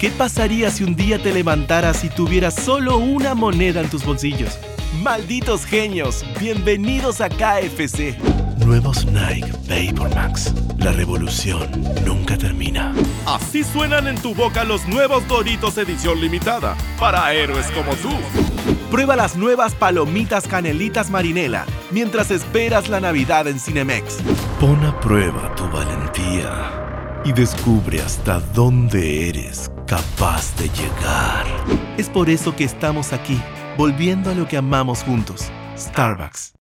¿Qué pasaría si un día te levantaras y tuvieras solo una moneda en tus bolsillos? ¡Malditos genios! ¡Bienvenidos a KFC! Nuevos Nike Vapor Max. La revolución nunca termina. Así suenan en tu boca los nuevos Doritos edición limitada, para héroes como tú. Prueba las nuevas palomitas Canelitas Marinela mientras esperas la Navidad en Cinemex. Pon a prueba tu valentía y descubre hasta dónde eres capaz de llegar. Es por eso que estamos aquí, volviendo a lo que amamos juntos. Starbucks.